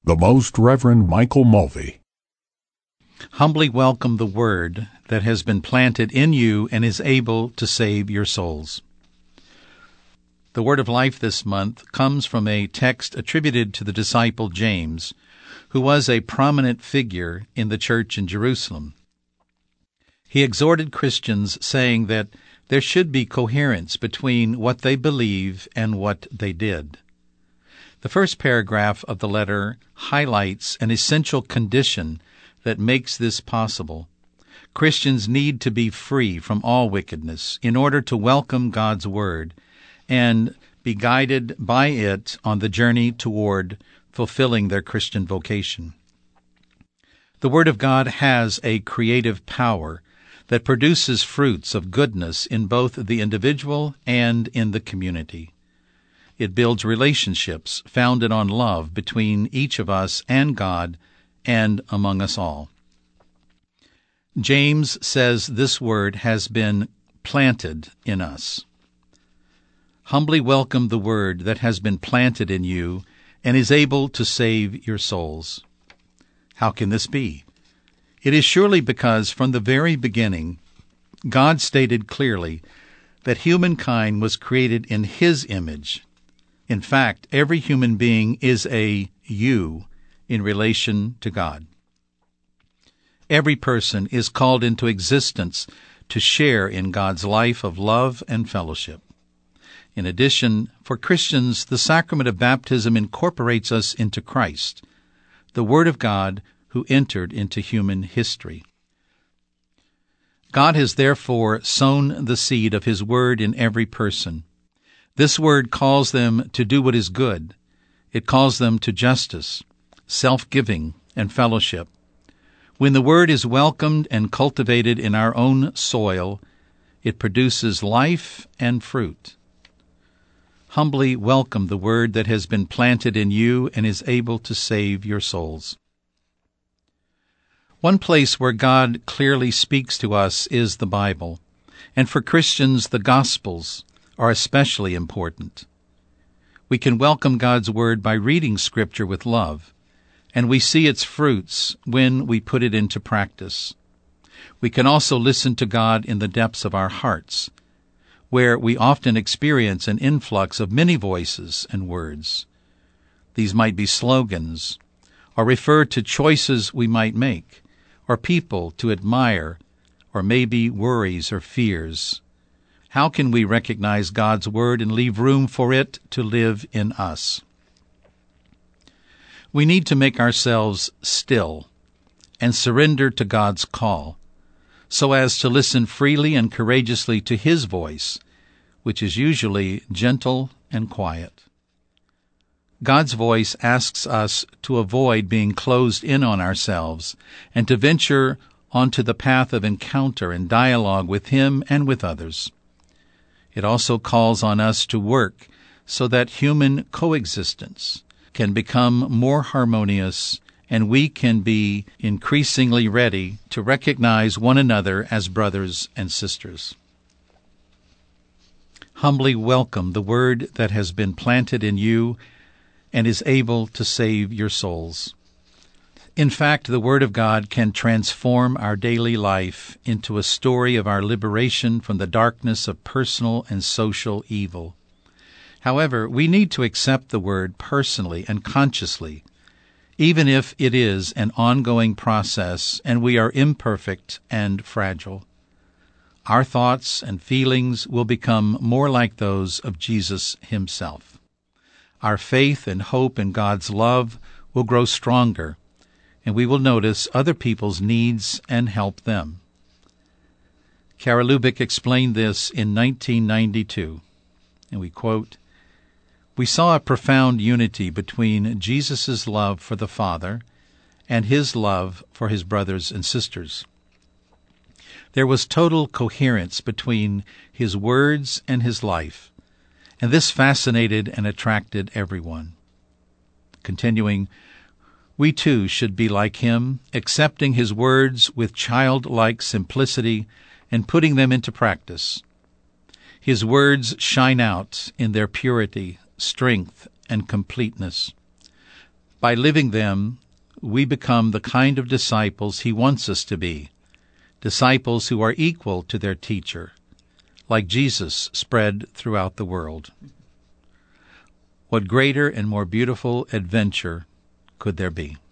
The Most Reverend Michael Mulvey. Humbly welcome the Word that has been planted in you and is able to save your souls. The Word of Life this month comes from a text attributed to the disciple James, who was a prominent figure in the church in Jerusalem. He exhorted Christians, saying that there should be coherence between what they believe and what they did. The first paragraph of the letter highlights an essential condition that makes this possible. Christians need to be free from all wickedness in order to welcome God's Word and be guided by it on the journey toward fulfilling their Christian vocation. The Word of God has a creative power that produces fruits of goodness in both the individual and in the community. It builds relationships founded on love between each of us and God and among us all. James says this word has been planted in us. Humbly welcome the word that has been planted in you and is able to save your souls. How can this be? It is surely because from the very beginning, God stated clearly that humankind was created in His image. In fact, every human being is a you in relation to God. Every person is called into existence to share in God's life of love and fellowship. In addition, for Christians, the sacrament of baptism incorporates us into Christ, the Word of God who entered into human history. God has therefore sown the seed of His Word in every person. This word calls them to do what is good. It calls them to justice, self-giving, and fellowship. When the word is welcomed and cultivated in our own soil, it produces life and fruit. Humbly welcome the word that has been planted in you and is able to save your souls. One place where God clearly speaks to us is the Bible, and for Christians, the Gospels are especially important. We can welcome God's Word by reading Scripture with love, and we see its fruits when we put it into practice. We can also listen to God in the depths of our hearts, where we often experience an influx of many voices and words. These might be slogans, or refer to choices we might make, or people to admire, or maybe worries or fears. How can we recognize God's Word and leave room for it to live in us? We need to make ourselves still and surrender to God's call, so as to listen freely and courageously to His voice, which is usually gentle and quiet. God's voice asks us to avoid being closed in on ourselves and to venture onto the path of encounter and dialogue with Him and with others. It also calls on us to work so that human coexistence can become more harmonious and we can be increasingly ready to recognize one another as brothers and sisters. Humbly welcome the word that has been planted in you and is able to save your souls. In fact, the Word of God can transform our daily life into a story of our liberation from the darkness of personal and social evil. However, we need to accept the Word personally and consciously, even if it is an ongoing process and we are imperfect and fragile. Our thoughts and feelings will become more like those of Jesus Himself. Our faith and hope in God's love will grow stronger, and we will notice other people's needs and help them. Kara Lubick explained this in 1992, and we quote, "We saw a profound unity between Jesus' love for the Father and His love for His brothers and sisters. There was total coherence between His words and His life, and this fascinated and attracted everyone." Continuing, "We too should be like Him, accepting His words with childlike simplicity and putting them into practice. His words shine out in their purity, strength, and completeness. By living them, we become the kind of disciples He wants us to be, disciples who are equal to their teacher, like Jesus spread throughout the world. What greater and more beautiful adventure could there be?